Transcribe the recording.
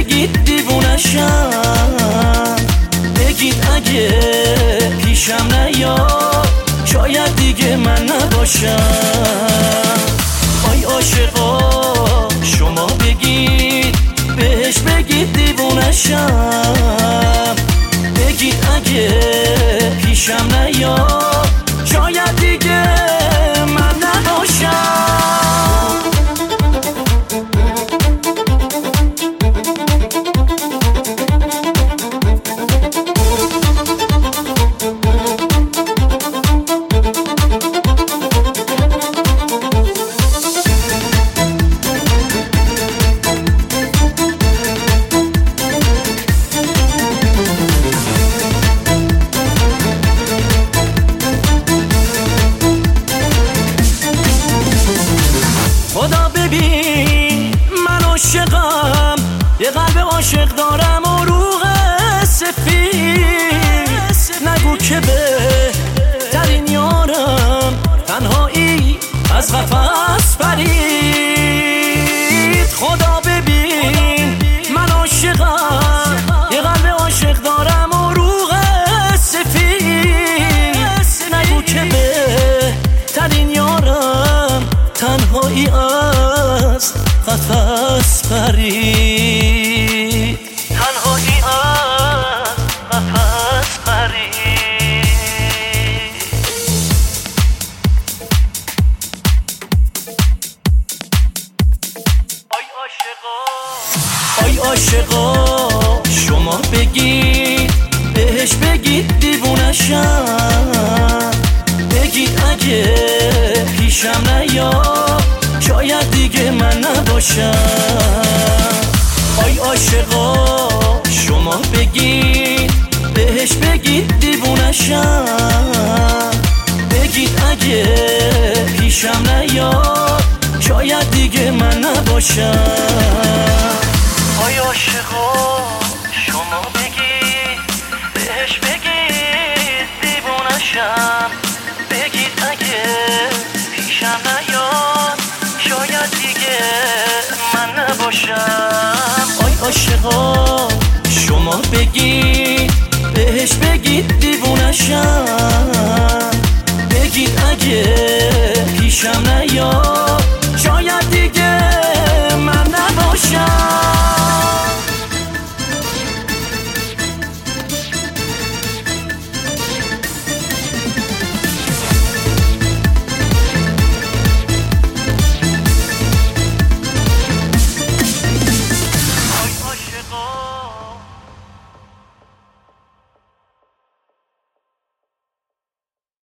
بگید دیوونشم، بگید اگه پیشم نیاد شاید دیگه من نباشم. آی عاشقا شما بگید بهش، بگید دیوونشم، بگید اگه پیشم نیاد شاید دیگه من نباشم. خدا ببین من عاشقم، یه قلب عاشق دارم و روح سفید، نگو که بهترین یارم تنهایی از قفس پرید. خدا ببین من عاشقم، یه قلب عاشق دارم و روح سفید، نگو که بهترین یارم تنهایی از قفس پرید، تنهایی از قفس پرید. آی عاشقا شما بگید بهش، بگید دیوونشم، بگید اگه پیشم نیاد شاید دیگه من نباشم. آی عاشقا شما بگید بهش، بگید دیوونشم، بگید اگه پیشم نیاد شاید دیگه من نباشم. آی عاشقا شما بگید بهش، بگید دیوونشم، بگید اگه پیشم نیاد شاید دیگه من نباشم. آی عاشقا شما بگید بهش، بگید دیوونشم، بگید اگه پیشم نیاد شاید دیگه من نباشم. آی عاشقا